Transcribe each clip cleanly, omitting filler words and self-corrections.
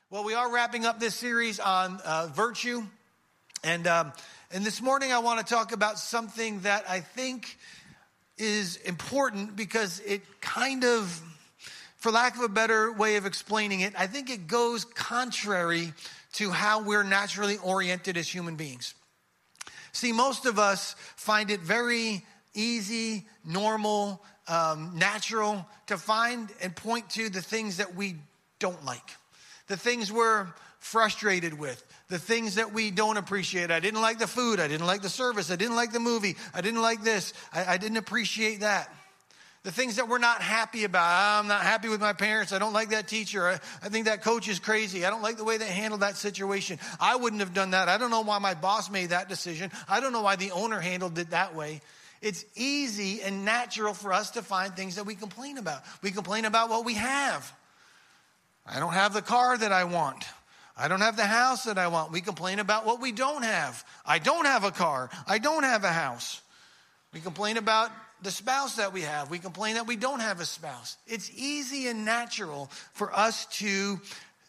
Well, we are wrapping up this series on virtue. And this morning I want to talk about something that I think is important because it kind of, for lack of a better way of explaining it, I think it goes contrary to how we're naturally oriented as human beings. See, most of us find it very easy, normal, natural to find and point to the things that we don't like. The things we're frustrated with, the things that we don't appreciate. I didn't like the food. I didn't like the service. I didn't like the movie. I didn't like this. I didn't appreciate that. The things that we're not happy about. I'm not happy with my parents. I don't like that teacher. I think that coach is crazy. I don't like the way they handled that situation. I wouldn't have done that. I don't know why my boss made that decision. I don't know why the owner handled it that way. It's easy and natural for us to find things that we complain about. We complain about what we have. I don't have the car that I want. I don't have the house that I want. We complain about what we don't have. I don't have a car. I don't have a house. We complain about the spouse that we have. We complain that we don't have a spouse. It's easy and natural for us to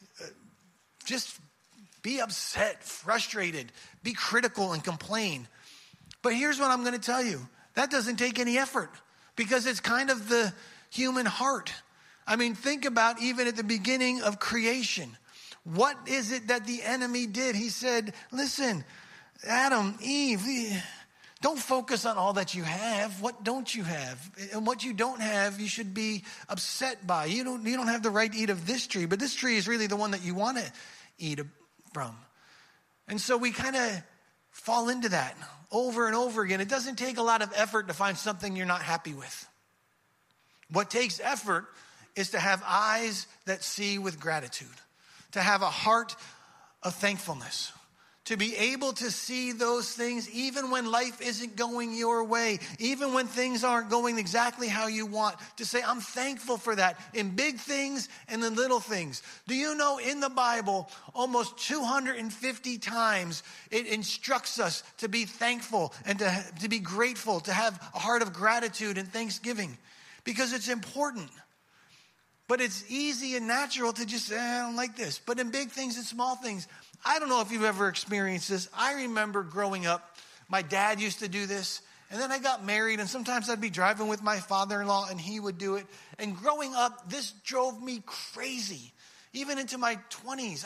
just be upset, frustrated, be critical and complain. But here's what I'm going to tell you. That doesn't take any effort because it's kind of the human heart. I mean, think about even at the beginning of creation. What is it that the enemy did? He said, listen, Adam, Eve, don't focus on all that you have. What don't you have? And what you don't have, you should be upset by. You don't have the right to eat of this tree, but this tree is really the one that you want to eat from. And so we kind of fall into that over and over again. It doesn't take a lot of effort to find something you're not happy with. What takes effort is to have eyes that see with gratitude, to have a heart of thankfulness, to be able to see those things even when life isn't going your way, even when things aren't going exactly how you want, to say, I'm thankful for that in big things and in little things. Do you know in the Bible, almost 250 times it instructs us to be thankful and to be grateful, to have a heart of gratitude and thanksgiving, because it's important. But it's easy and natural to just say, I don't like this. But in big things and small things, I don't know if you've ever experienced this. I remember growing up, my dad used to do this. And then I got married, and sometimes I'd be driving with my father-in-law, and he would do it. And growing up, this drove me crazy, even into my 20s.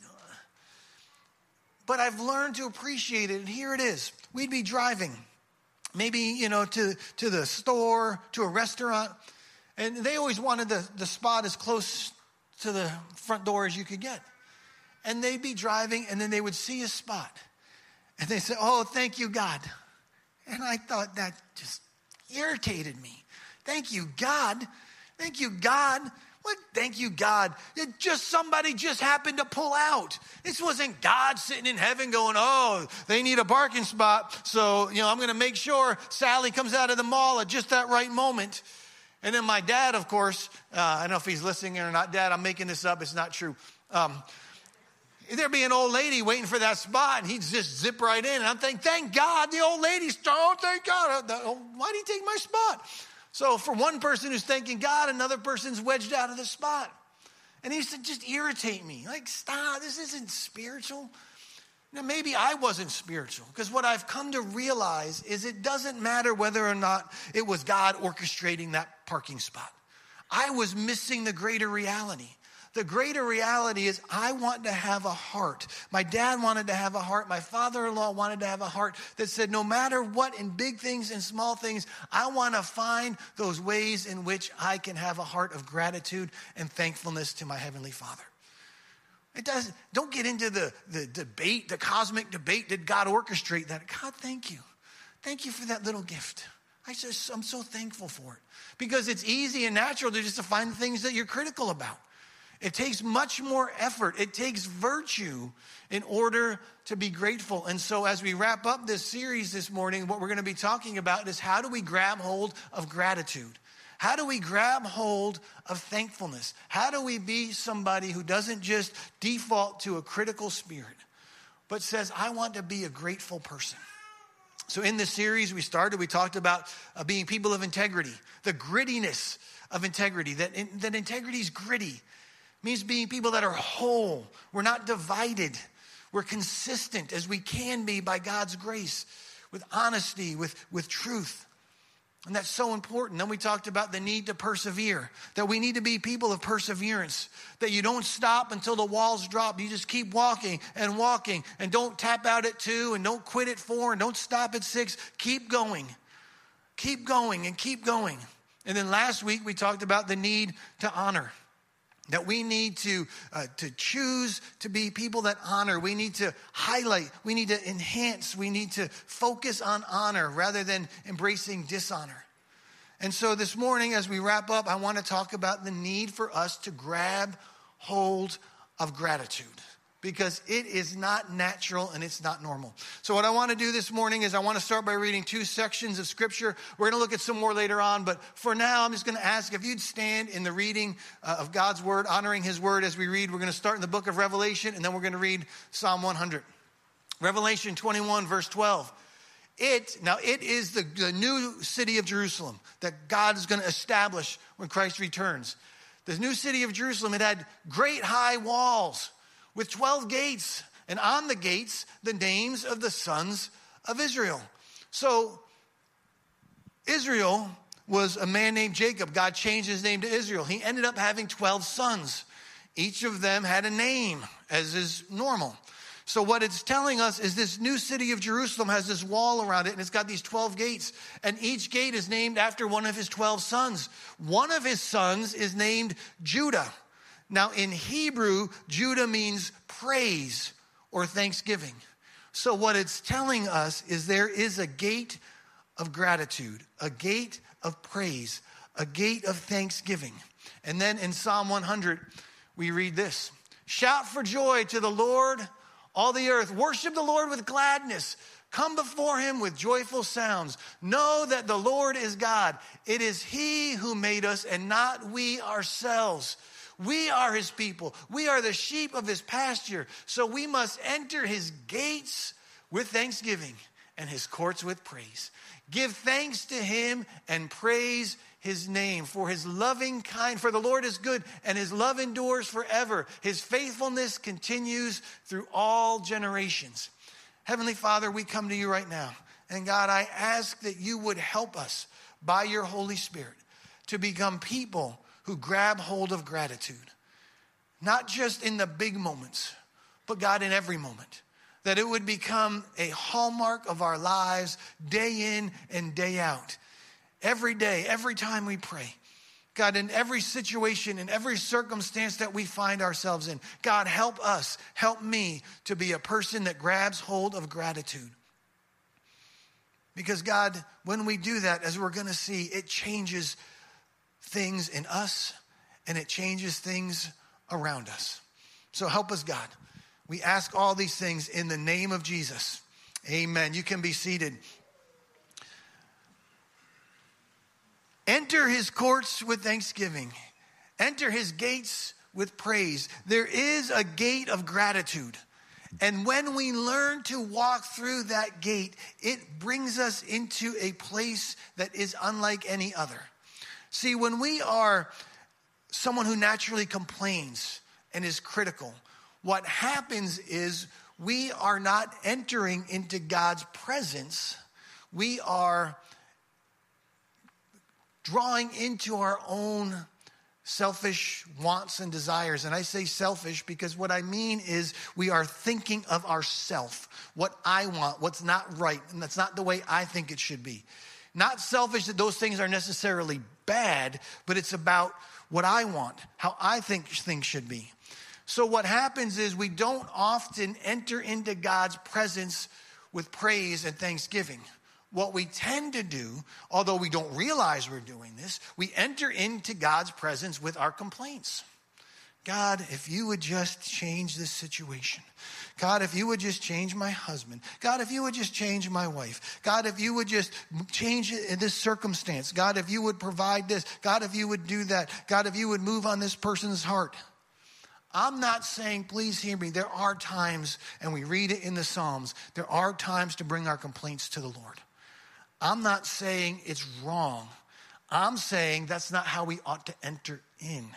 But I've learned to appreciate it, and here it is. We'd be driving, maybe, to the store, to a restaurant. And they always wanted the spot as close to the front door as you could get. And they'd be driving, and then they would see a spot. And they said, oh, thank you, God. And I thought that just irritated me. Thank you, God. Thank you, God. What? Thank you, God. Somebody just happened to pull out. This wasn't God sitting in heaven going, oh, they need a parking spot. So, I'm going to make sure Sally comes out of the mall at just that right moment. And then my dad, of course, I don't know if he's listening or not. Dad, I'm making this up. It's not true. There'd be an old lady waiting for that spot, and he'd just zip right in. And I'm thinking, thank God, the old lady's, oh, thank God. Why did he take my spot? So for one person who's thanking God, another person's wedged out of the spot. And he used to just irritate me. Like, stop, this isn't spiritual. Now, maybe I wasn't spiritual, because what I've come to realize is it doesn't matter whether or not it was God orchestrating that parking spot. I was missing the greater reality. The greater reality is I want to have a heart. My dad wanted to have a heart. My father-in-law wanted to have a heart that said, no matter what, in big things and small things, I want to find those ways in which I can have a heart of gratitude and thankfulness to my Heavenly Father. Don't get into the debate, the cosmic debate. Did God orchestrate that? God, thank you. Thank you for that little gift. I'm so thankful for it. Because it's easy and natural to find the things that you're critical about. It takes much more effort. It takes virtue in order to be grateful. And so as we wrap up this series this morning, what we're going to be talking about is how do we grab hold of gratitude? How do we grab hold of thankfulness? How do we be somebody who doesn't just default to a critical spirit, but says, I want to be a grateful person? So in this series we talked about being people of integrity, the grittiness of integrity, that integrity is gritty. It means being people that are whole. We're not divided. We're consistent as we can be by God's grace, with honesty, with truth. And that's so important. Then we talked about the need to persevere, that we need to be people of perseverance, that you don't stop until the walls drop. You just keep walking, and don't tap out at 2, and don't quit at 4, and don't stop at 6. Keep going. Keep going and keep going. And then last week we talked about the need to honor, that we need to choose to be people that honor. We need to highlight, we need to enhance, we need to focus on honor rather than embracing dishonor. And so this morning as we wrap up, I want to talk about the need for us to grab hold of gratitude, because it is not natural and it's not normal. So what I want to do this morning is I want to start by reading 2 sections of scripture. We're going to look at some more later on, but for now I'm just going to ask if you'd stand in the reading of God's word, honoring his word as we read. We're going to start in the book of Revelation, and then we're going to read Psalm 100. Revelation 21 verse 12. It is the new city of Jerusalem that God is going to establish when Christ returns. The new city of Jerusalem, it had great high walls with 12 gates, and on the gates, the names of the sons of Israel. So Israel was a man named Jacob. God changed his name to Israel. He ended up having 12 sons. Each of them had a name, as is normal. So what it's telling us is this new city of Jerusalem has this wall around it, and it's got these 12 gates, and each gate is named after one of his 12 sons. One of his sons is named Judah. Now, in Hebrew, Judah means praise or thanksgiving. So what it's telling us is there is a gate of gratitude, a gate of praise, a gate of thanksgiving. And then in Psalm 100, we read this: shout for joy to the Lord, all the earth. Worship the Lord with gladness. Come before him with joyful sounds. Know that the Lord is God. It is he who made us and not we ourselves. We are his people. We are the sheep of his pasture. So we must enter his gates with thanksgiving and his courts with praise. Give thanks to him and praise his name. For the Lord is good, and his love endures forever. His faithfulness continues through all generations. Heavenly Father, we come to you right now. And God, I ask that you would help us by your Holy Spirit to become people who grab hold of gratitude, not just in the big moments, but God, in every moment, that it would become a hallmark of our lives day in and day out. Every day, every time we pray, God, in every situation, in every circumstance that we find ourselves in, God, help us, help me to be a person that grabs hold of gratitude. Because God, when we do that, as we're going to see, it changes things in us, and it changes things around us. So help us, God. We ask all these things in the name of Jesus. Amen. You can be seated. Enter his courts with thanksgiving. Enter his gates with praise. There is a gate of gratitude. And when we learn to walk through that gate, it brings us into a place that is unlike any other. See, when we are someone who naturally complains and is critical, what happens is we are not entering into God's presence. We are drawing into our own selfish wants and desires. And I say selfish because what I mean is we are thinking of ourself, what I want, what's not right, and that's not the way I think it should be. Not selfish that those things are necessarily bad, but it's about what I want, how I think things should be. So what happens is we don't often enter into God's presence with praise and thanksgiving. What we tend to do, although we don't realize we're doing this, we enter into God's presence with our complaints. God, if you would just change this situation. God, if you would just change my husband. God, if you would just change my wife. God, if you would just change this circumstance. God, if you would provide this. God, if you would do that. God, if you would move on this person's heart. I'm not saying, please hear me, there are times, and we read it in the Psalms, there are times to bring our complaints to the Lord. I'm not saying it's wrong. I'm saying that's not how we ought to enter in.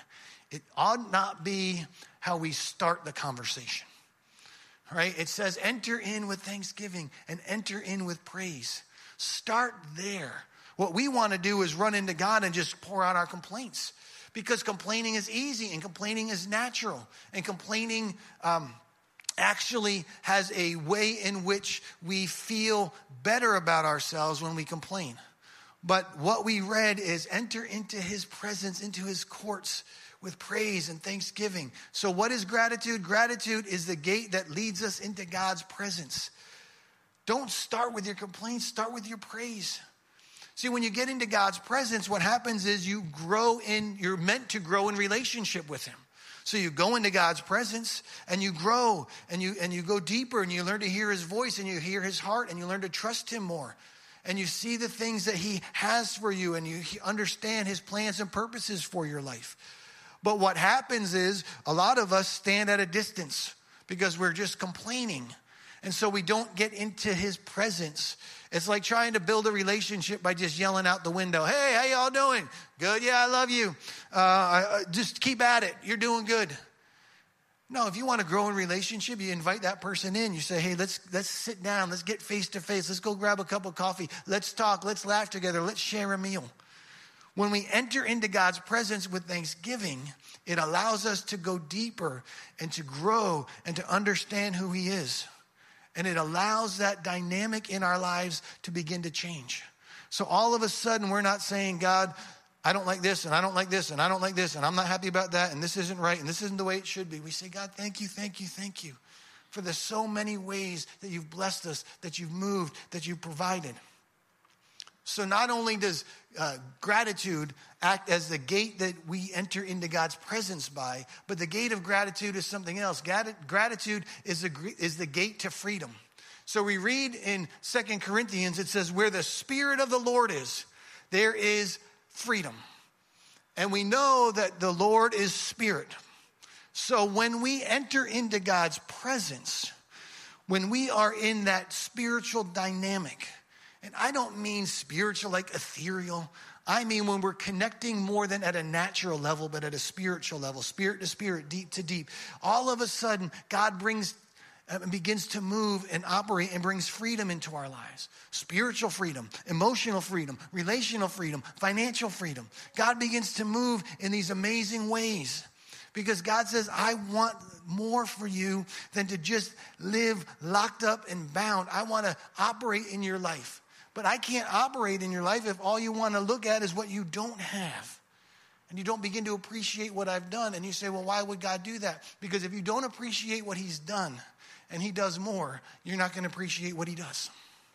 it ought not be how we start the conversation. Right? It says, enter in with thanksgiving and enter in with praise. Start there. What we want to do is run into God and just pour out our complaints, because complaining is easy and complaining is natural, and complaining actually has a way in which we feel better about ourselves when we complain. But what we read is enter into his presence, into his courts with praise and thanksgiving. So what is gratitude? Gratitude is the gate that leads us into God's presence. Don't start with your complaints, start with your praise. See, when you get into God's presence, what happens is you're meant to grow in relationship with him. So you go into God's presence and you grow and you go deeper and you learn to hear his voice and you hear his heart and you learn to trust him more. And you see the things that he has for you and you understand his plans and purposes for your life. But what happens is a lot of us stand at a distance because we're just complaining. And so we don't get into his presence. It's like trying to build a relationship by just yelling out the window, hey, how y'all doing? Good, yeah, I love you. Just keep at it. You're doing good. No, if you want to grow in relationship, you invite that person in. You say, hey, let's sit down. Let's get face to face. Let's go grab a cup of coffee. Let's talk. Let's laugh together. Let's share a meal. When we enter into God's presence with thanksgiving, it allows us to go deeper and to grow and to understand who he is. And it allows that dynamic in our lives to begin to change. So all of a sudden, we're not saying, God, I don't like this, and I don't like this, and I don't like this, and I'm not happy about that, and this isn't right, and this isn't the way it should be. We say, God, thank you, thank you, thank you for the so many ways that you've blessed us, that you've moved, that you've provided. So not only does gratitude act as the gate that we enter into God's presence by, but the gate of gratitude is something else. Gratitude is the gate to freedom. So we read in 2 Corinthians, it says, where the Spirit of the Lord is, there is freedom. And we know that the Lord is Spirit. So when we enter into God's presence, when we are in that spiritual dynamic, and I don't mean spiritual like ethereal. I mean when we're connecting more than at a natural level, but at a spiritual level, spirit to spirit, deep to deep. All of a sudden, God begins to move and operate and brings freedom into our lives. Spiritual freedom, emotional freedom, relational freedom, financial freedom. God begins to move in these amazing ways. Because God says, I want more for you than to just live locked up and bound. I want to operate in your life. But I can't operate in your life if all you want to look at is what you don't have. And you don't begin to appreciate what I've done. And you say, well, why would God do that? Because if you don't appreciate what he's done and he does more, you're not going to appreciate what he does.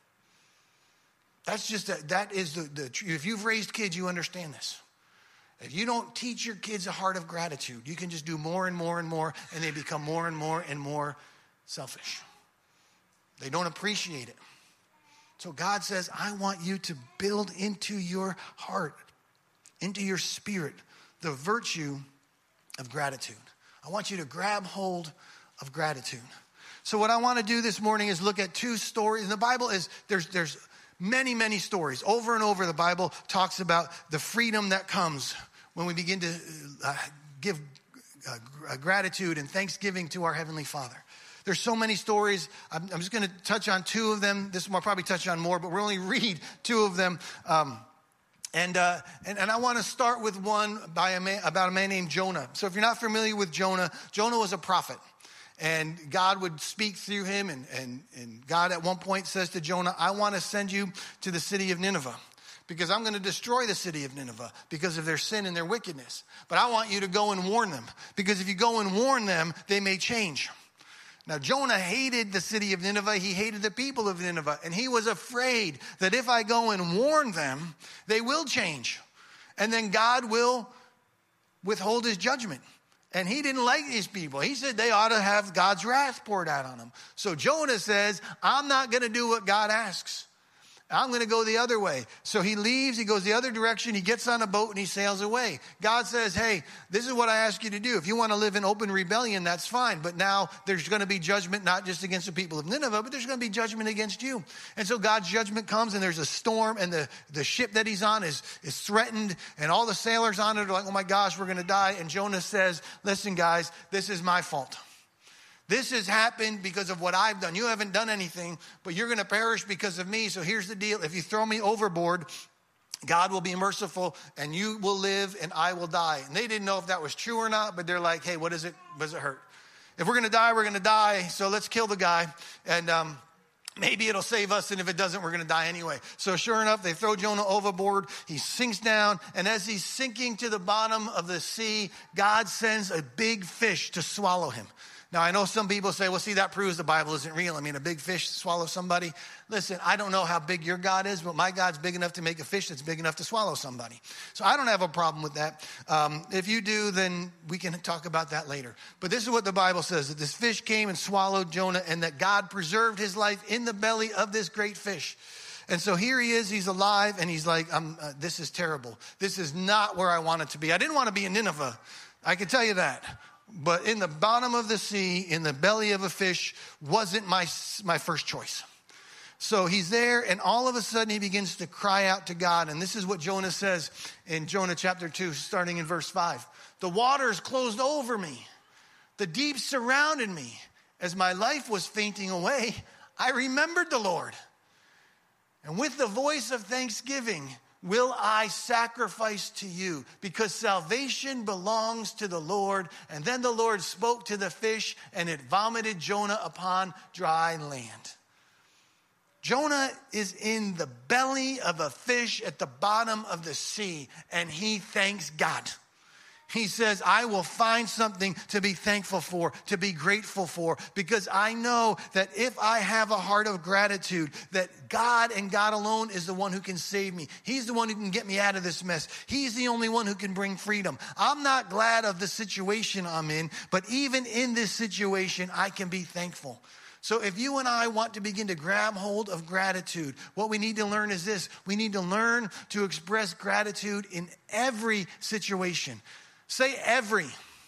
That's just, that is the truth. If you've raised kids, you understand this. If you don't teach your kids a heart of gratitude, you can just do more and more and more, and they become more and more and more selfish. They don't appreciate it. So God says, I want you to build into your heart, into your spirit, the virtue of gratitude. I want you to grab hold of gratitude. So what I want to do this morning is look at two stories. And the Bible is, there's many, many stories. Over and over, the Bible talks about the freedom that comes when we begin to give gratitude and thanksgiving to our Heavenly Father. There's so many stories. I'm just going to touch on two of them. I'll probably touch on more, but we'll only read two of them. And I want to start with one about a man named Jonah. So if you're not familiar with Jonah, Jonah was a prophet. And God would speak through him. And God at one point says to Jonah, I want to send you to the city of Nineveh, because I'm going to destroy the city of Nineveh because of their sin and their wickedness. But I want you to go and warn them, because if you go and warn them, they may change. Now, Jonah hated the city of Nineveh. He hated the people of Nineveh. And he was afraid that if I go and warn them, they will change. And then God will withhold his judgment. And he didn't like these people. He said they ought to have God's wrath poured out on them. So Jonah says, I'm not going to do what God asks. I'm going to go the other way. So he leaves, he goes the other direction, he gets on a boat and he sails away. God says, hey, this is what I ask you to do. If you want to live in open rebellion, that's fine. But now there's going to be judgment, not just against the people of Nineveh, but there's going to be judgment against you. And so God's judgment comes and there's a storm and the ship that he's on is threatened and all the sailors on it are like, oh my gosh, we're going to die. And Jonah says, listen guys, this is my fault. This has happened because of what I've done. You haven't done anything, but you're going to perish because of me. So here's the deal. If you throw me overboard, God will be merciful and you will live and I will die. And they didn't know if that was true or not, but they're like, hey, what does it hurt? If we're going to die, we're going to die. So let's kill the guy. And maybe it'll save us. And if it doesn't, we're going to die anyway. So sure enough, they throw Jonah overboard. He sinks down. And as he's sinking to the bottom of the sea, God sends a big fish to swallow him. Now, I know some people say, well, see, that proves the Bible isn't real. I mean, a big fish swallows somebody. Listen, I don't know how big your God is, but my God's big enough to make a fish that's big enough to swallow somebody. So I don't have a problem with that. If you do, then we can talk about that later. But this is what the Bible says, that this fish came and swallowed Jonah and that God preserved his life in the belly of this great fish. And so here he is, he's alive, and he's like, this is terrible. This is not where I wanted to be. I didn't want to be in Nineveh. I can tell you that. But in the bottom of the sea, in the belly of a fish, wasn't my first choice. So he's there, and all of a sudden he begins to cry out to God. And this is what Jonah says in Jonah chapter 2, starting in verse 5. The waters closed over me. The deep surrounded me. As my life was fainting away, I remembered the Lord. And with the voice of thanksgiving, will I sacrifice to you, because salvation belongs to the Lord. And then the Lord spoke to the fish, and it vomited Jonah upon dry land. Jonah is in the belly of a fish at the bottom of the sea, and he thanks God. He says, I will find something to be thankful for, to be grateful for, because I know that if I have a heart of gratitude, that God and God alone is the one who can save me. He's the one who can get me out of this mess. He's the only one who can bring freedom. I'm not glad of the situation I'm in, but even in this situation, I can be thankful. So if you and I want to begin to grab hold of gratitude, what we need to learn is this. We need to learn to express gratitude in every situation. Say every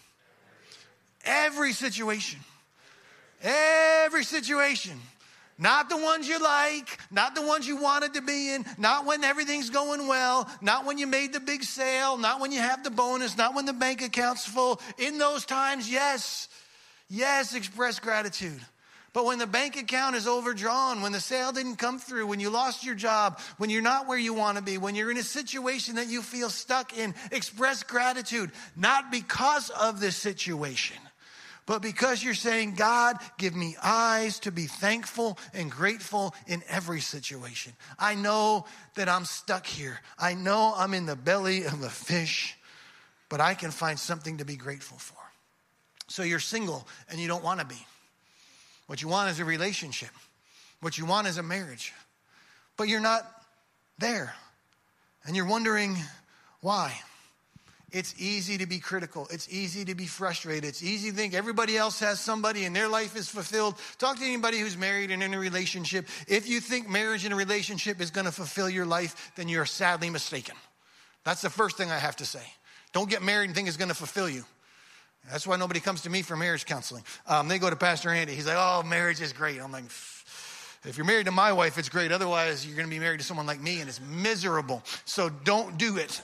situation. Every situation. Not the ones you like, not the ones you wanted to be in, not when everything's going well, not when you made the big sale, not when you have the bonus, not when the bank account's full. In those times, yes, express gratitude. But when the bank account is overdrawn, when the sale didn't come through, when you lost your job, when you're not where you want to be, when you're in a situation that you feel stuck in, express gratitude, not because of this situation, but because you're saying, God, give me eyes to be thankful and grateful in every situation. I know that I'm stuck here. I know I'm in the belly of a fish, but I can find something to be grateful for. So you're single and you don't want to be. What you want is a relationship. What you want is a marriage. But you're not there. And you're wondering why. It's easy to be critical. It's easy to be frustrated. It's easy to think everybody else has somebody and their life is fulfilled. Talk to anybody who's married and in a relationship. If you think marriage and a relationship is going to fulfill your life, then you're sadly mistaken. That's the first thing I have to say. Don't get married and think it's going to fulfill you. That's why nobody comes to me for marriage counseling. They go to Pastor Andy. He's like, oh, marriage is great. I'm like, if you're married to my wife, it's great. Otherwise, you're going to be married to someone like me, and it's miserable. So don't do it.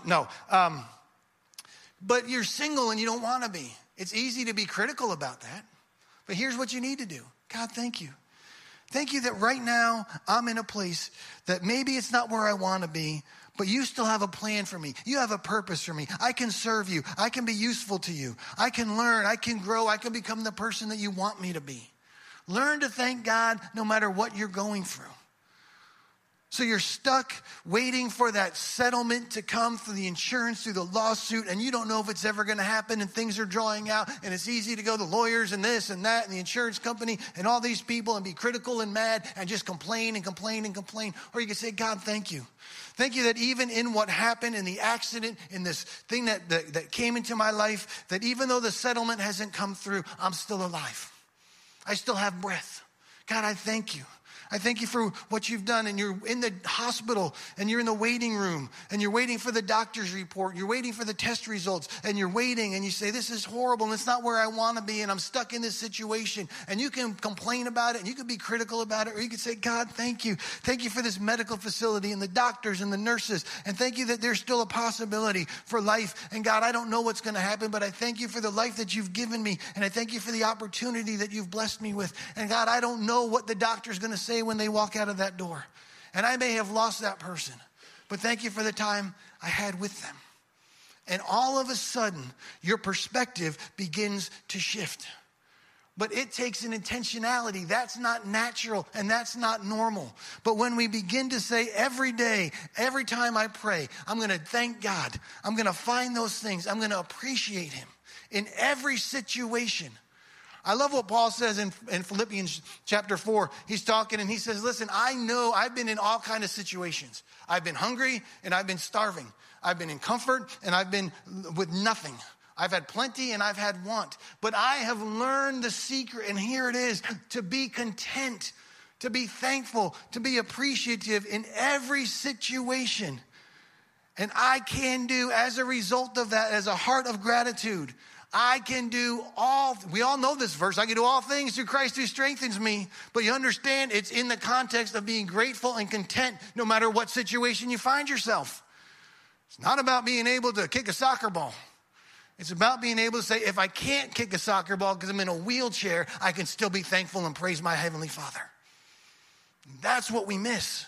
But you're single, and you don't want to be. It's easy to be critical about that. But here's what you need to do. God, thank you. Thank you that right now I'm in a place that maybe it's not where I want to be, but you still have a plan for me. You have a purpose for me. I can serve you. I can be useful to you. I can learn. I can grow. I can become the person that you want me to be. Learn to thank God no matter what you're going through. So you're stuck waiting for that settlement to come through the insurance, through the lawsuit, and you don't know if it's ever going to happen, and things are drawing out, and it's easy to go to lawyers and this and that and the insurance company and all these people and be critical and mad and just complain and complain and complain. Or you can say, God, thank you. Thank you that even in what happened in the accident, in this thing that came into my life, that even though the settlement hasn't come through, I'm still alive. I still have breath. God, I thank you. I thank you for what you've done, and you're in the hospital and you're in the waiting room and you're waiting for the doctor's report. You're waiting for the test results and you're waiting and you say, this is horrible and it's not where I want to be and I'm stuck in this situation. And you can complain about it and you can be critical about it, or you can say, God, thank you. Thank you for this medical facility and the doctors and the nurses. And thank you that there's still a possibility for life. And God, I don't know what's going to happen, but I thank you for the life that you've given me. And I thank you for the opportunity that you've blessed me with. And God, I don't know what the doctor's going to say when they walk out of that door. And I may have lost that person, but thank you for the time I had with them. And all of a sudden, your perspective begins to shift. But it takes an intentionality. That's not natural and that's not normal. But when we begin to say every day, every time I pray, I'm going to thank God. I'm going to find those things. I'm going to appreciate him in every situation. I love what Paul says in Philippians chapter 4. He's talking and he says, listen, I know I've been in all kinds of situations. I've been hungry and I've been starving. I've been in comfort and I've been with nothing. I've had plenty and I've had want. But I have learned the secret, and here it is, to be content, to be thankful, to be appreciative in every situation. And I can do, as a result of that, as a heart of gratitude, I can do we all know this verse, I can do all things through Christ who strengthens me. But you understand, it's in the context of being grateful and content no matter what situation you find yourself. It's not about being able to kick a soccer ball. It's about being able to say, if I can't kick a soccer ball because I'm in a wheelchair, I can still be thankful and praise my Heavenly Father. That's what we miss.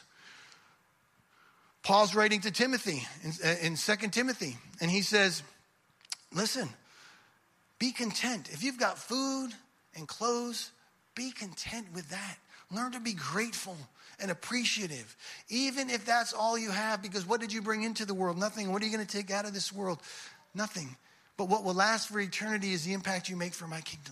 Paul's writing to Timothy in 2 Timothy, and he says, listen, be content. If you've got food and clothes, be content with that. Learn to be grateful and appreciative, even if that's all you have, because what did you bring into the world? Nothing. What are you going to take out of this world? Nothing. But what will last for eternity is the impact you make for my kingdom.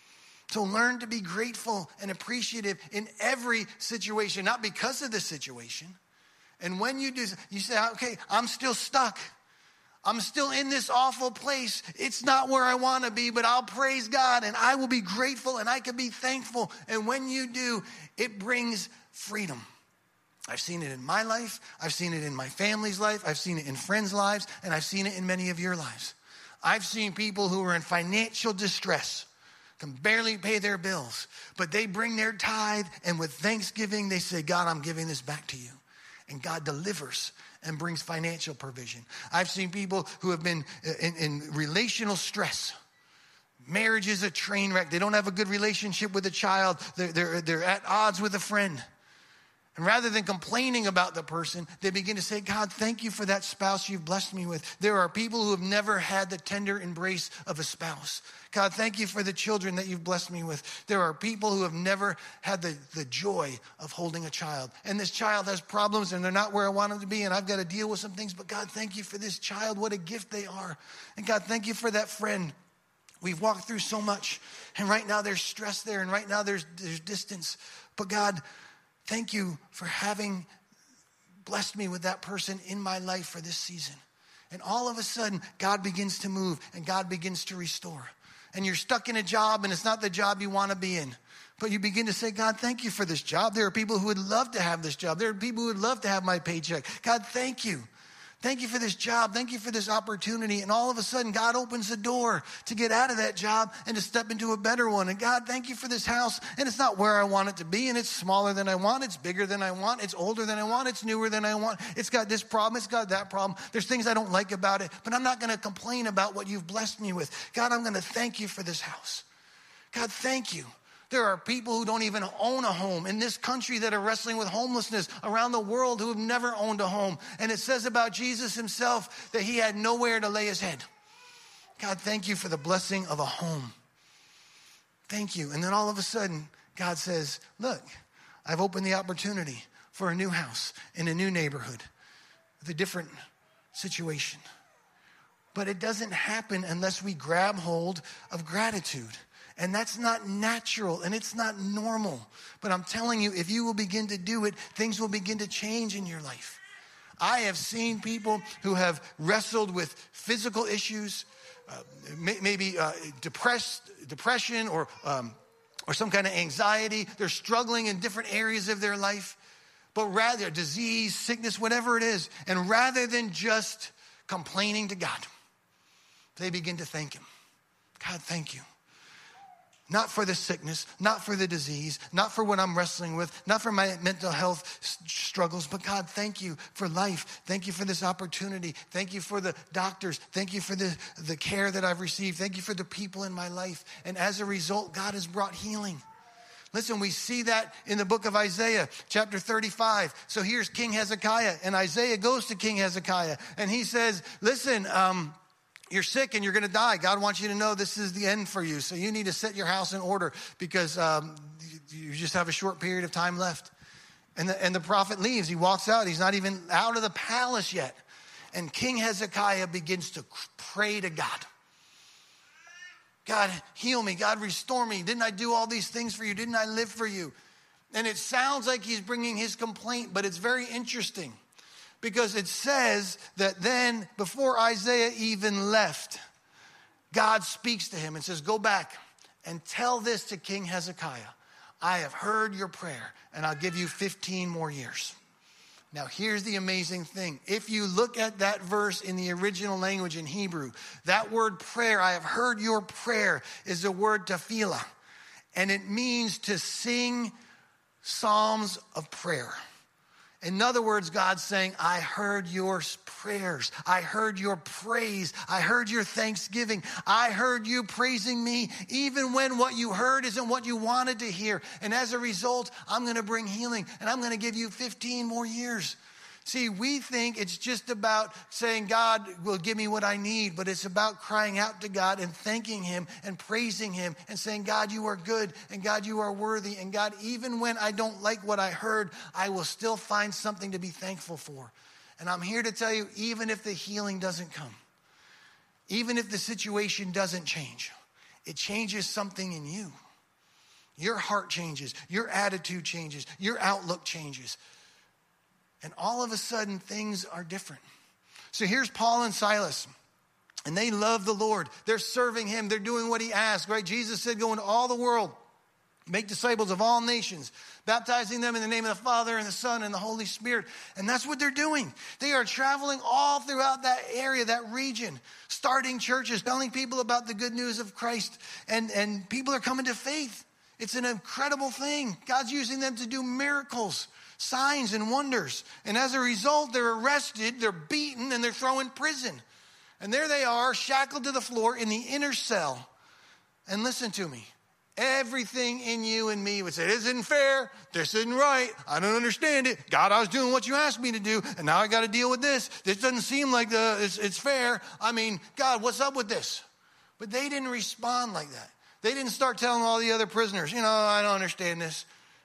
So learn to be grateful and appreciative in every situation, not because of the situation. And when you do, you say, okay, I'm still stuck. I'm still in this awful place. It's not where I want to be, but I'll praise God and I will be grateful and I can be thankful. And when you do, it brings freedom. I've seen it in my life. I've seen it in my family's life. I've seen it in friends' lives, and I've seen it in many of your lives. I've seen people who are in financial distress, can barely pay their bills, but they bring their tithe, and with thanksgiving, they say, God, I'm giving this back to you. And God delivers and brings financial provision. I've seen people who have been in relational stress. Marriage is a train wreck. They don't have a good relationship with a child. They're at odds with a friend. And rather than complaining about the person, they begin to say, God, thank you for that spouse you've blessed me with. There are people who have never had the tender embrace of a spouse. God, thank you for the children that you've blessed me with. There are people who have never had the joy of holding a child. And this child has problems and they're not where I want them to be, and I've got to deal with some things. But God, thank you for this child. What a gift they are. And God, thank you for that friend. We've walked through so much. And right now there's stress there, and right now there's distance. But God, thank you for having blessed me with that person in my life for this season. And all of a sudden, God begins to move and God begins to restore. And you're stuck in a job and it's not the job you want to be in. But you begin to say, God, thank you for this job. There are people who would love to have this job. There are people who would love to have my paycheck. God, thank you. Thank you for this job. Thank you for this opportunity. And all of a sudden, God opens the door to get out of that job and to step into a better one. And God, thank you for this house. And it's not where I want it to be. And it's smaller than I want. It's bigger than I want. It's older than I want. It's newer than I want. It's got this problem. It's got that problem. There's things I don't like about it. But I'm not going to complain about what you've blessed me with. God, I'm going to thank you for this house. God, thank you. There are people who don't even own a home in this country that are wrestling with homelessness around the world who have never owned a home. And it says about Jesus himself that he had nowhere to lay his head. God, thank you for the blessing of a home. Thank you. And then all of a sudden, God says, look, I've opened the opportunity for a new house in a new neighborhood with a different situation. But it doesn't happen unless we grab hold of gratitude. And that's not natural and it's not normal. But I'm telling you, if you will begin to do it, things will begin to change in your life. I have seen people who have wrestled with physical issues, maybe depression or or some kind of anxiety. They're struggling in different areas of their life. But rather, disease, sickness, whatever it is. And rather than just complaining to God, they begin to thank him. God, thank you. Not for the sickness, not for the disease, not for what I'm wrestling with, not for my mental health struggles, but God, thank you for life. Thank you for this opportunity. Thank you for the doctors. Thank you for the care that I've received. Thank you for the people in my life. And as a result, God has brought healing. Listen, we see that in the book of Isaiah, chapter 35. So here's King Hezekiah, and Isaiah goes to King Hezekiah, and he says, listen, you're sick and you're going to die. God wants you to know this is the end for you. So you need to set your house in order because you just have a short period of time left. And the prophet leaves. He walks out. He's not even out of the palace yet. And King Hezekiah begins to pray to God. God, heal me. God, restore me. Didn't I do all these things for you? Didn't I live for you? And it sounds like he's bringing his complaint, but it's very interesting. Because it says that then, before Isaiah even left, God speaks to him and says, go back and tell this to King Hezekiah. I have heard your prayer, and I'll give you 15 more years. Now, here's the amazing thing. If you look at that verse in the original language in Hebrew, that word prayer, I have heard your prayer, is the word tefillah. And it means to sing psalms of prayer. In other words, God's saying, I heard your prayers. I heard your praise. I heard your thanksgiving. I heard you praising me, even when what you heard isn't what you wanted to hear. And as a result, I'm going to bring healing, and I'm going to give you 15 more years. See, we think it's just about saying, God will give me what I need, but it's about crying out to God and thanking him and praising him and saying, God, you are good, and God, you are worthy, and God, even when I don't like what I heard, I will still find something to be thankful for. And I'm here to tell you, even if the healing doesn't come, even if the situation doesn't change, it changes something in you. Your heart changes, your attitude changes, your outlook changes. And all of a sudden, things are different. So here's Paul and Silas. And they love the Lord. They're serving him. They're doing what he asked, right? Jesus said, go into all the world, make disciples of all nations, baptizing them in the name of the Father and the Son and the Holy Spirit. And that's what they're doing. They are traveling all throughout that area, that region, starting churches, telling people about the good news of Christ. And people are coming to faith. It's an incredible thing. God's using them to do miracles, signs and wonders. And as a result, they're arrested, they're beaten, and they're thrown in prison. And there they are, shackled to the floor in the inner cell. And listen to me. Everything in you and me would say, this isn't fair. This isn't right. I don't understand it. God, I was doing what you asked me to do, and now I got to deal with this. This doesn't seem like it's fair. I mean, God, what's up with this? But they didn't respond like that. They didn't start telling all the other prisoners, I don't understand this.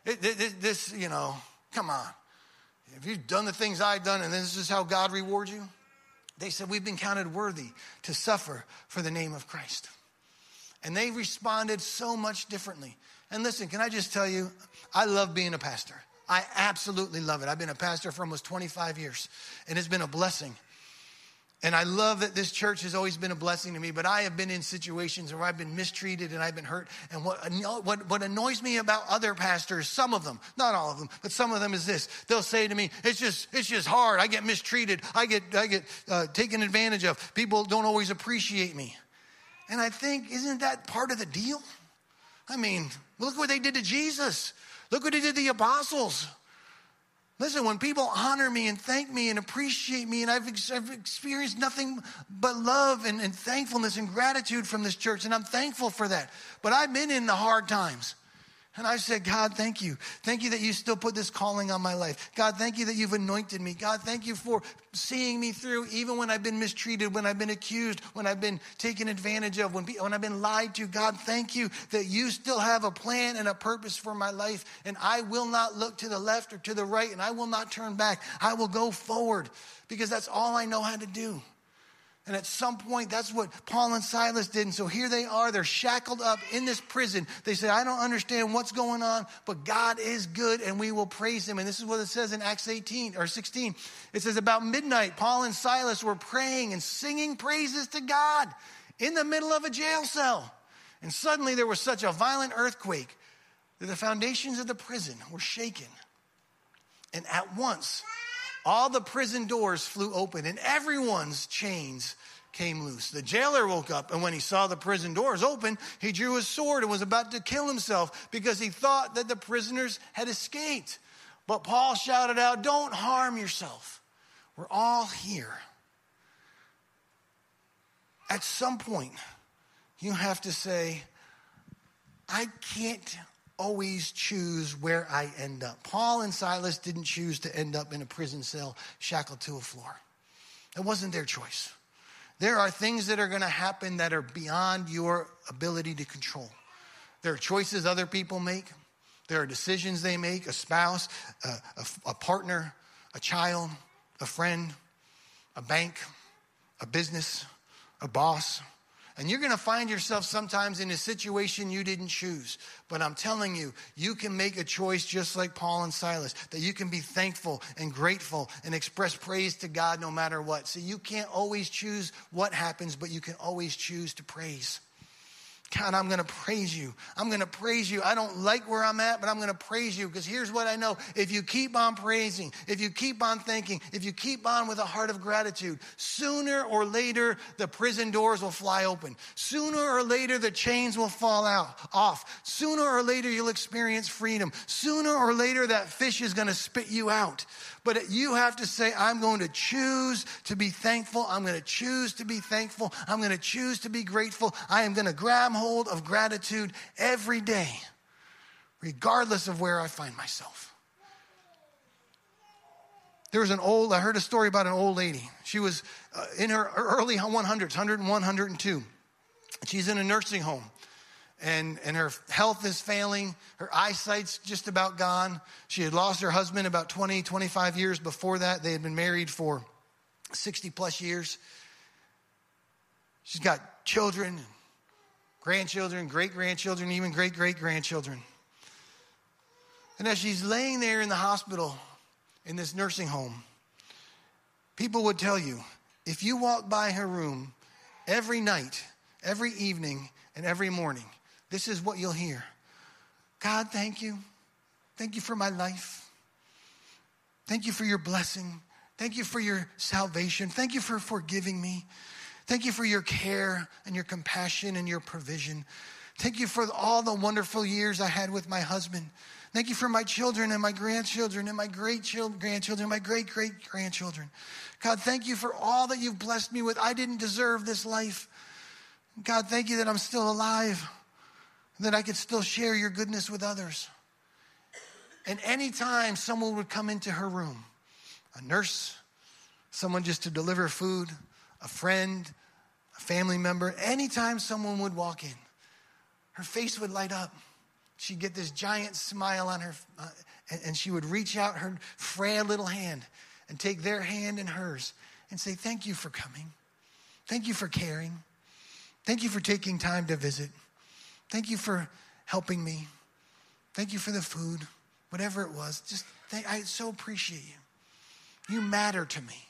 Come on. If you've done the things I've done and this is how God rewards you. They said, we've been counted worthy to suffer for the name of Christ. And they responded so much differently. And listen, can I just tell you, I love being a pastor. I absolutely love it. I've been a pastor for almost 25 years, and it's been a blessing. And I love that this church has always been a blessing to me, but I have been in situations where I've been mistreated and I've been hurt. And what annoys me about other pastors, some of them, not all of them, but some of them is this. They'll say to me, it's just hard. I get mistreated. I get taken advantage of. People don't always appreciate me. And I think, isn't that part of the deal? I mean, look what they did to Jesus. Look what he did to the apostles. Listen, when people honor me and thank me and appreciate me, and I've experienced nothing but love and thankfulness and gratitude from this church, and I'm thankful for that. But I've been in the hard times. And I said, God, thank you. Thank you that you still put this calling on my life. God, thank you that you've anointed me. God, thank you for seeing me through even when I've been mistreated, when I've been accused, when I've been taken advantage of, when I've been lied to. God, thank you that you still have a plan and a purpose for my life. And I will not look to the left or to the right, and I will not turn back. I will go forward because that's all I know how to do. And at some point, that's what Paul and Silas did. And so here they are. They're shackled up in this prison. They say, I don't understand what's going on, but God is good, and we will praise him. And this is what it says in Acts 16. It says, about midnight, Paul and Silas were praying and singing praises to God in the middle of a jail cell. And suddenly there was such a violent earthquake The foundations of the prison were shaken. And at once, all the prison doors flew open and everyone's chains came loose. The jailer woke up, and when he saw the prison doors open, he drew his sword and was about to kill himself because he thought that the prisoners had escaped. But Paul shouted out, "Don't harm yourself. We're all here." At some point, you have to say, I can't always choose where I end up. Paul and Silas didn't choose to end up in a prison cell shackled to a floor. It wasn't their choice. There are things that are going to happen that are beyond your ability to control. There are choices other people make. There are decisions they make, a spouse, a partner, a child, a friend, a bank, a business, a boss. And you're going to find yourself sometimes in a situation you didn't choose. But I'm telling you, you can make a choice just like Paul and Silas, that you can be thankful and grateful and express praise to God no matter what. So you can't always choose what happens, but you can always choose to praise. God, I'm going to praise you. I'm going to praise you. I don't like where I'm at, but I'm going to praise you because here's what I know. If you keep on praising, if you keep on thanking, if you keep on with a heart of gratitude, sooner or later, the prison doors will fly open. Sooner or later, the chains will fall off. Sooner or later, you'll experience freedom. Sooner or later, that fish is going to spit you out. But you have to say, I'm going to choose to be thankful. I'm going to choose to be thankful. I'm going to choose to be grateful. I am going to grab hold of gratitude every day, regardless of where I find myself. I heard a story about an old lady. She was in her early 100s, 101, 102. She's in a nursing home. And her health is failing. Her eyesight's just about gone. She had lost her husband about 20, 25 years before that. They had been married for 60 plus years. She's got children, grandchildren, great-grandchildren, even great-great-grandchildren. And as she's laying there in the hospital in this nursing home, people would tell you, if you walk by her room every night, every evening, and every morning, this is what you'll hear. God, thank you. Thank you for my life. Thank you for your blessing. Thank you for your salvation. Thank you for forgiving me. Thank you for your care and your compassion and your provision. Thank you for all the wonderful years I had with my husband. Thank you for my children and my grandchildren and my great-grandchildren, my great-great-grandchildren. God, thank you for all that you've blessed me with. I didn't deserve this life. God, thank you that I'm still alive, that I could still share your goodness with others. And anytime someone would come into her room, a nurse, someone just to deliver food, a friend, a family member, anytime someone would walk in, her face would light up. She'd get this giant smile on her, and she would reach out her frail little hand and take their hand in hers and say, thank you for coming. Thank you for caring. Thank you for taking time to visit. Thank you for helping me. Thank you for the food, whatever it was. I so appreciate you. You matter to me.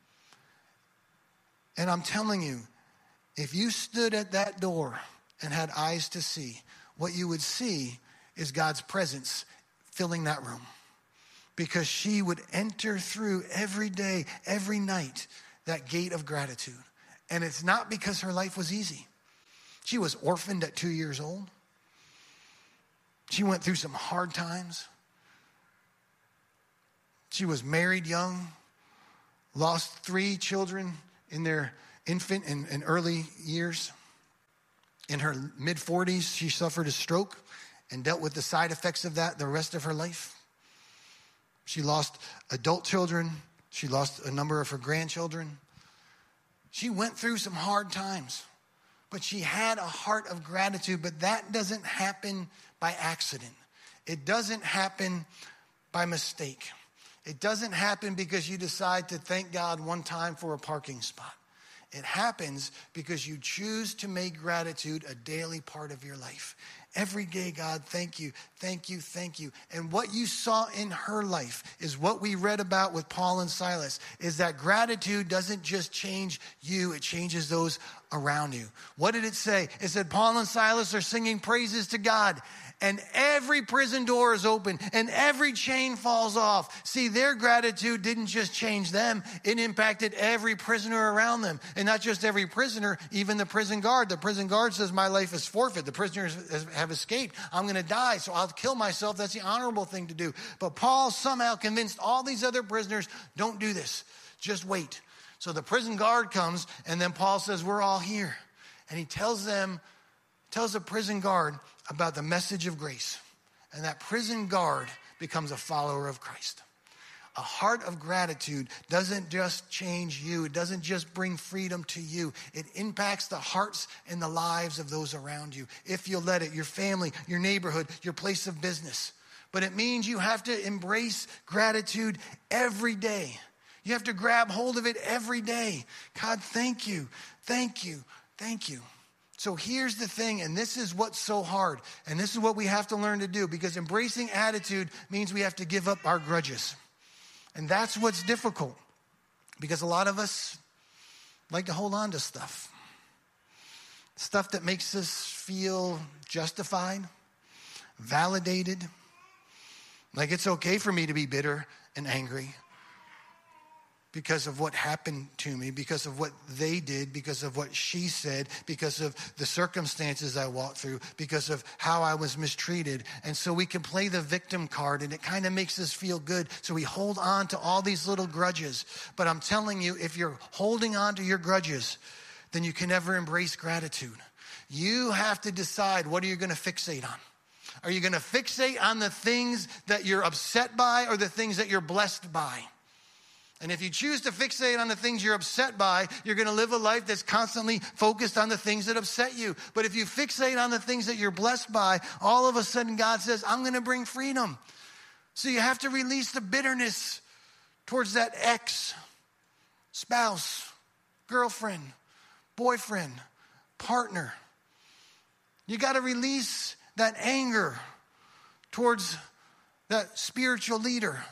And I'm telling you, if you stood at that door and had eyes to see, what you would see is God's presence filling that room. Because she would enter through every day, every night, that gate of gratitude. And it's not because her life was easy. She was orphaned at 2 years old. She went through some hard times. She was married young, lost 3 children in their infant and early years. In her mid-40s, she suffered a stroke and dealt with the side effects of that the rest of her life. She lost adult children. She lost a number of her grandchildren. She went through some hard times, but she had a heart of gratitude. But that doesn't happen by accident. It doesn't happen by mistake. It doesn't happen because you decide to thank God one time for a parking spot. It happens because you choose to make gratitude a daily part of your life. Every day, God, thank you, thank you, thank you. And what you saw in her life is what we read about with Paul and Silas, is that gratitude doesn't just change you, it changes those around you. What did it say? It said Paul and Silas are singing praises to God, and every prison door is open and every chain falls off. See, their gratitude didn't just change them. It impacted every prisoner around them. And not just every prisoner, even the prison guard. The prison guard says, my life is forfeit. The prisoners have escaped. I'm going to die, so I'll kill myself. That's the honorable thing to do. But Paul somehow convinced all these other prisoners, don't do this. Just wait. So the prison guard comes, and then Paul says, we're all here. And he tells the prison guard about the message of grace. And that prison guard becomes a follower of Christ. A heart of gratitude doesn't just change you. It doesn't just bring freedom to you. It impacts the hearts and the lives of those around you. If you'll let it, your family, your neighborhood, your place of business. But it means you have to embrace gratitude every day. You have to grab hold of it every day. God, thank you, thank you, thank you. So here's the thing, and this is what's so hard, and this is what we have to learn to do, because embracing attitude means we have to give up our grudges. And that's what's difficult, because a lot of us like to hold on to stuff that makes us feel justified, validated, like it's okay for me to be bitter and angry because of what happened to me, because of what they did, because of what she said, because of the circumstances I walked through, because of how I was mistreated. And so we can play the victim card, and it kind of makes us feel good. So we hold on to all these little grudges. But I'm telling you, if you're holding on to your grudges, then you can never embrace gratitude. You have to decide, what are you going to fixate on? Are you going to fixate on the things that you're upset by or the things that you're blessed by? And if you choose to fixate on the things you're upset by, you're going to live a life that's constantly focused on the things that upset you. But if you fixate on the things that you're blessed by, all of a sudden God says, I'm going to bring freedom. So you have to release the bitterness towards that ex, spouse, girlfriend, boyfriend, partner. You got to release that anger towards that spiritual leader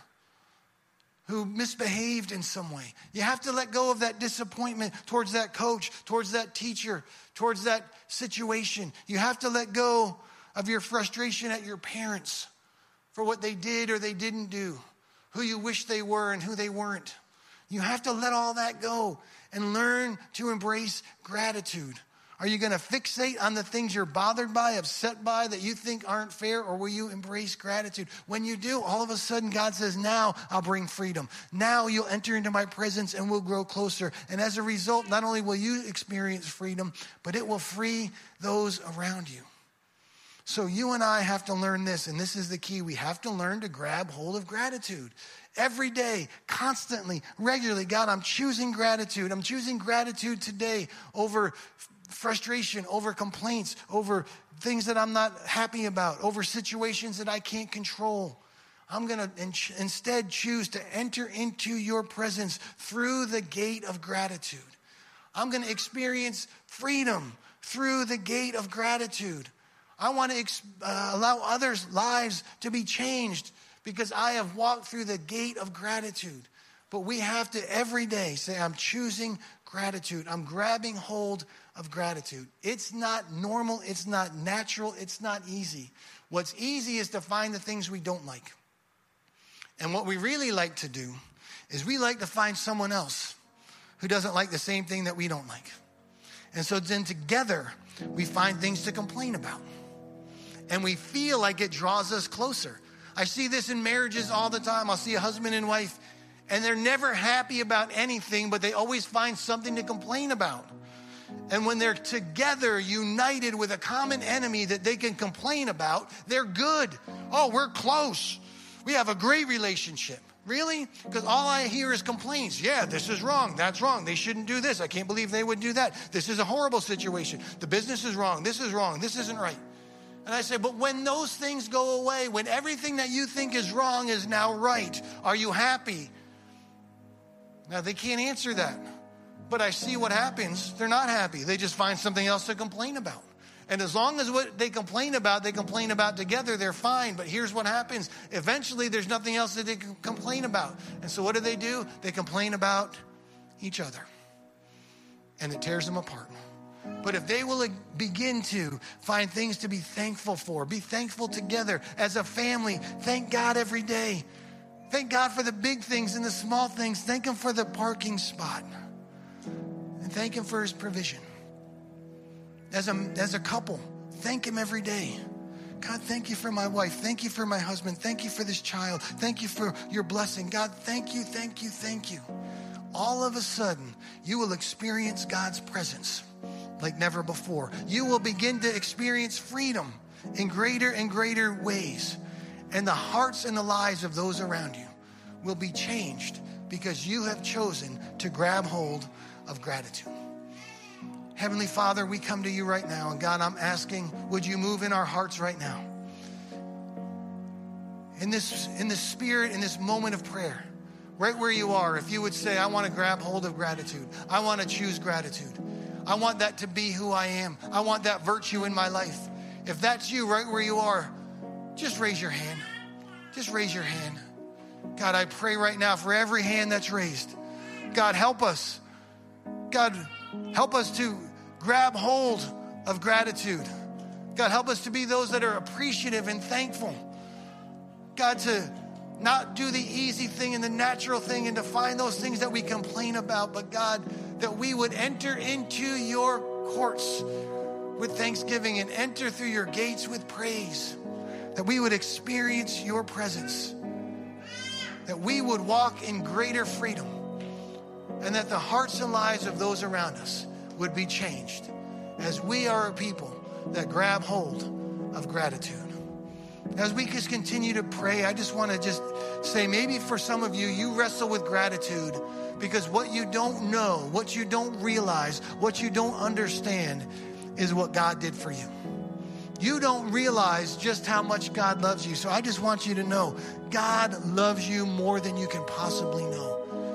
who misbehaved in some way. You have to let go of that disappointment towards that coach, towards that teacher, towards that situation. You have to let go of your frustration at your parents for what they did or they didn't do, who you wish they were and who they weren't. You have to let all that go and learn to embrace gratitude. Are you going to fixate on the things you're bothered by, upset by, that you think aren't fair, or will you embrace gratitude? When you do, all of a sudden God says, now I'll bring freedom. Now you'll enter into my presence and we'll grow closer. And as a result, not only will you experience freedom, but it will free those around you. So you and I have to learn this, and this is the key. We have to learn to grab hold of gratitude. Every day, constantly, regularly. God, I'm choosing gratitude. I'm choosing gratitude today over frustration, over complaints, over things that I'm not happy about, over situations that I can't control. I'm going to instead choose to enter into your presence through the gate of gratitude. I'm going to experience freedom through the gate of gratitude. I want to allow others' lives to be changed because I have walked through the gate of gratitude. But we have to every day say, I'm choosing gratitude. I'm grabbing hold of gratitude. It's not normal. It's not natural. It's not easy. What's easy is to find the things we don't like. And what we really like to do is we like to find someone else who doesn't like the same thing that we don't like. And so then together we find things to complain about. And we feel like it draws us closer. I see this in marriages all the time. I'll see a husband and wife, and they're never happy about anything, but they always find something to complain about. And when they're together, united with a common enemy that they can complain about, they're good. Oh, we're close. We have a great relationship. Really? Because all I hear is complaints. Yeah, this is wrong. That's wrong. They shouldn't do this. I can't believe they would do that. This is a horrible situation. The business is wrong. This is wrong. This isn't right. And I say, but when those things go away, when everything that you think is wrong is now right, are you happy? Now, they can't answer that. But I see what happens. They're not happy. They just find something else to complain about. And as long as what they complain about together, they're fine. But here's what happens. Eventually, there's nothing else that they can complain about. And so what do? They complain about each other. And it tears them apart. But if they will begin to find things to be thankful for, be thankful together as a family, thank God every day. Thank God for the big things and the small things. Thank him for the parking spot. And thank him for his provision. As a couple, thank him every day. God, thank you for my wife. Thank you for my husband. Thank you for this child. Thank you for your blessing. God, thank you, thank you, thank you. All of a sudden, you will experience God's presence like never before. You will begin to experience freedom in greater and greater ways. And the hearts and the lives of those around you will be changed because you have chosen to grab hold of gratitude. Heavenly Father, we come to you right now. And God, I'm asking, would you move in our hearts right now? In this spirit, in this moment of prayer, right where you are, if you would say, I want to grab hold of gratitude. I want to choose gratitude. I want that to be who I am. I want that virtue in my life. If that's you right where you are, just raise your hand. Just raise your hand. God, I pray right now for every hand that's raised. God, help us. God, help us to grab hold of gratitude. God, help us to be those that are appreciative and thankful. God, to not do the easy thing and the natural thing and to find those things that we complain about, but God, that we would enter into your courts with thanksgiving and enter through your gates with praise. That we would experience your presence. That we would walk in greater freedom. And that the hearts and lives of those around us would be changed as we are a people that grab hold of gratitude. As we just continue to pray, I just want to just say, maybe for some of you, you wrestle with gratitude because what you don't know, what you don't realize, what you don't understand is what God did for you. You don't realize just how much God loves you. So I just want you to know, God loves you more than you can possibly know.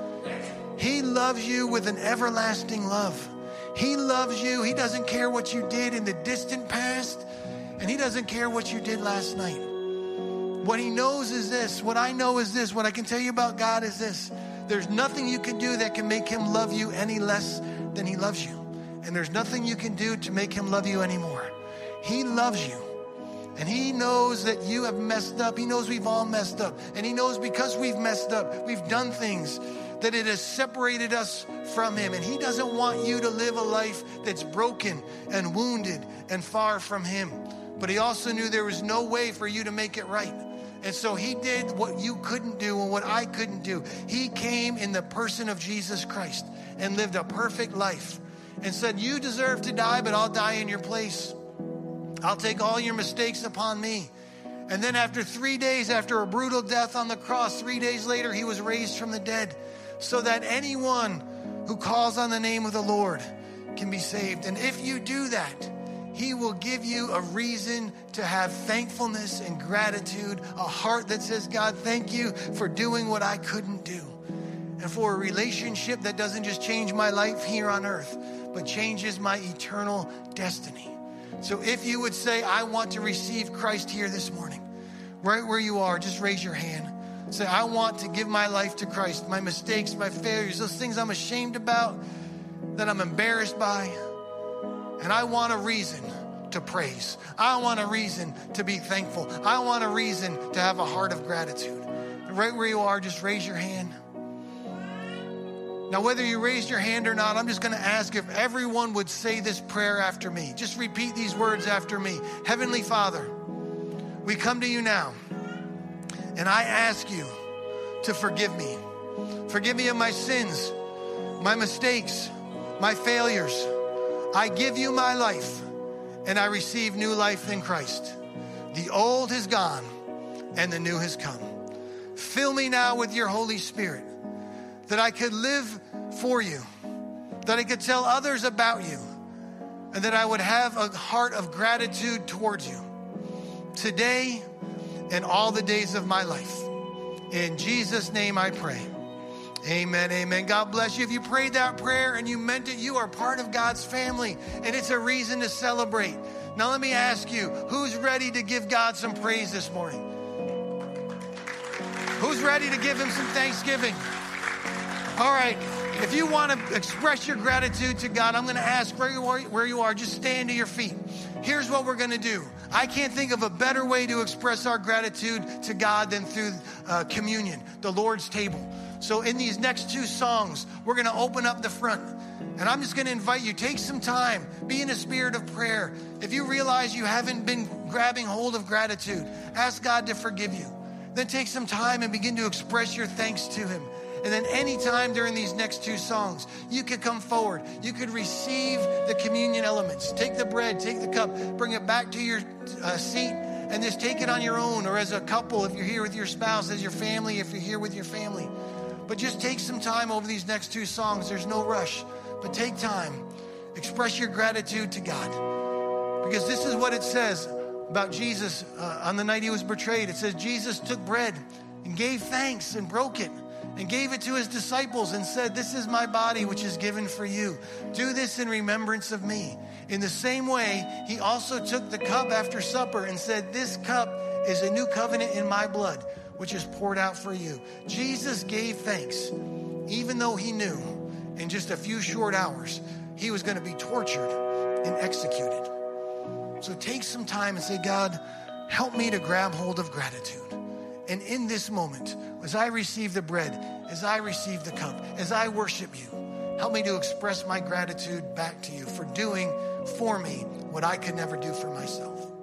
He loves you with an everlasting love. He loves you. He doesn't care what you did in the distant past, and he doesn't care what you did last night. What he knows is this. What I know is this. What I can tell you about God is this. There's nothing you can do that can make him love you any less than he loves you. And there's nothing you can do to make him love you anymore. He loves you. And he knows that you have messed up. He knows we've all messed up. And he knows because we've messed up, we've done things that it has separated us from him. And he doesn't want you to live a life that's broken and wounded and far from him. But he also knew there was no way for you to make it right. And so he did what you couldn't do and what I couldn't do. He came in the person of Jesus Christ and lived a perfect life and said, you deserve to die, but I'll die in your place. I'll take all your mistakes upon me. And then after 3 days, after a brutal death on the cross, 3 days later, he was raised from the dead so that anyone who calls on the name of the Lord can be saved. And if you do that, he will give you a reason to have thankfulness and gratitude, a heart that says, God, thank you for doing what I couldn't do. And for a relationship that doesn't just change my life here on earth, but changes my eternal destiny. So if you would say, I want to receive Christ here this morning, right where you are, just raise your hand. Say, I want to give my life to Christ, my mistakes, my failures, those things I'm ashamed about, that I'm embarrassed by. And I want a reason to praise. I want a reason to be thankful. I want a reason to have a heart of gratitude. And right where you are, just raise your hand. Now, whether you raised your hand or not, I'm just going to ask if everyone would say this prayer after me. Just repeat these words after me. Heavenly Father, we come to you now, and I ask you to forgive me. Forgive me of my sins, my mistakes, my failures. I give you my life, and I receive new life in Christ. The old has gone, and the new has come. Fill me now with your Holy Spirit, that I could live for you, that I could tell others about you, and that I would have a heart of gratitude towards you today and all the days of my life. In Jesus' name I pray. Amen, amen. God bless you. If you prayed that prayer and you meant it, you are part of God's family, and it's a reason to celebrate. Now let me ask you, who's ready to give God some praise this morning? Who's ready to give him some thanksgiving? All right, If you want to express your gratitude to God, I'm going to ask where you are, just stand to your feet. Here's what we're going to do. I can't think of a better way to express our gratitude to God than through communion, the Lord's table. So in these next two songs, we're going to open up the front. And I'm just going to invite you, take some time, be in a spirit of prayer. If you realize you haven't been grabbing hold of gratitude, ask God to forgive you. Then take some time and begin to express your thanks to him. And then anytime during these next two songs, you could come forward. You could receive the communion elements. Take the bread, take the cup, bring it back to your seat, and just take it on your own, or as a couple if you're here with your spouse, as your family if you're here with your family. But just take some time over these next two songs. There's no rush, but take time. Express your gratitude to God. Because this is what it says about Jesus on the night he was betrayed. It says Jesus took bread and gave thanks and broke it and gave it to his disciples and said, "This is my body, which is given for you. Do this in remembrance of me." In the same way, he also took the cup after supper and said, "This cup is a new covenant in my blood, which is poured out for you." Jesus gave thanks, even though he knew in just a few short hours he was going to be tortured and executed. So take some time and say, "God, help me to grab hold of gratitude." And in this moment, as I receive the bread, as I receive the cup, as I worship you, help me to express my gratitude back to you for doing for me what I could never do for myself.